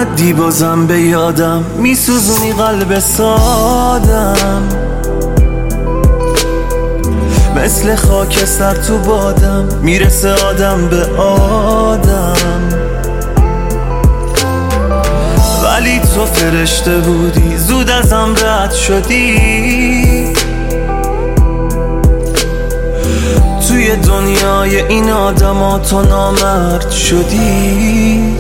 اومدی بازم به یادم، میسوزونی قلب سادم، مثل خاکستر تو بادم، میرسه آدم به آدم. ولی تو فرشته بودی، زود ازم رد شدی، توی دنیای این آدما تو نامرد شدی.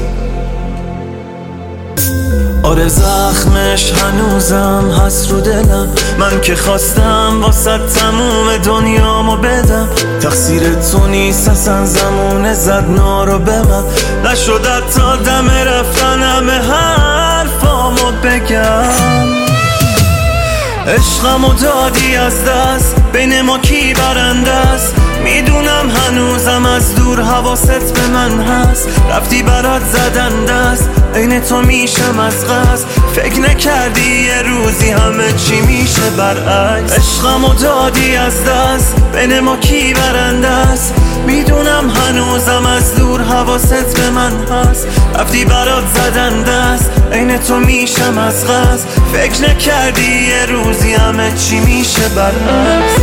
آره زخمش هنوزم هست رو دلم، من که خواستم واسه تموم دنیامو بدم، تقصیر تو نیست اصلا زمونه زد نارو به من، نشد تا دم رفتن همه حرفامو بگم. عشقمو دادی از دست، بین ما کی برنده است، میدونم هنوزم از دور حواست به من هست، رفتی برات زدن دست، عین تو میشم از قصد، فکر نکردی یه روزی همه چی میشه برعکس. عشقمو دادی از دست، بین ما کی برنده است، میدونم هنوزم از دور حواست به من هست، رفتی برات زدن دست، عین تو میشم از قصد، فکر نکردی یه روزی همه چی میشه برعکس.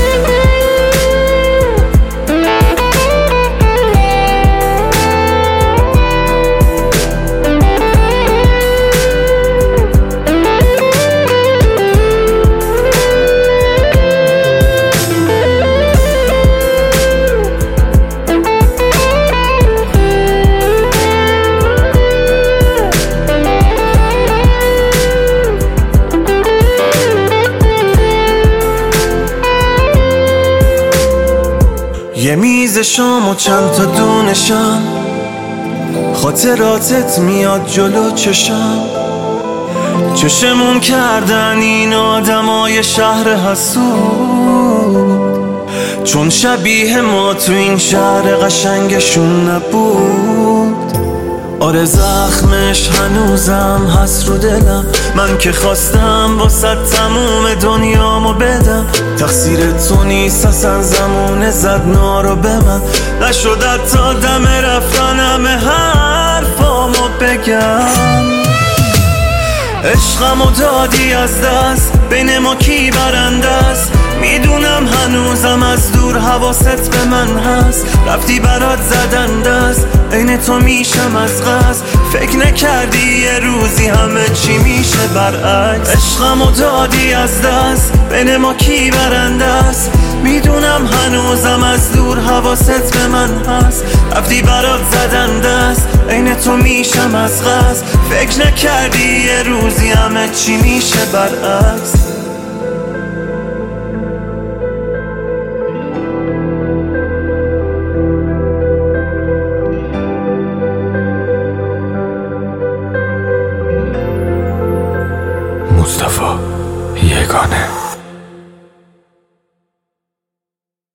یه میز شام و چند تا دونشم، خاطراتت میاد جلو چشمون کردن این آدمای شهر حسود، چون شبیه ما تو این شهر قشنگشون نبود. آره زخمش هنوزم هست رو دلم، من که خواستم واسه تموم دنیامو بدم، تقصیر تو نیست اصلا زمونه زد نارو به من، نشد تا دم رفتن همه حرفامو بگم. عشقمو دادی از دست، بین ما کی برنده است، میدونم هنوزم از دور حواست به من هست، رفتی برات زدن دست، عین تو میشم از قصد، فکر نکردی یه روزی همه چی میشه برعکس. عشقمو دادی از دست، بین ما کی برنده است، میدونم هنوزم از دور حواست به من هست، رفتی برات زدن دست، عین تو میشم از قصد، فکر نکردی یه روزی همه چی میشه برعکس.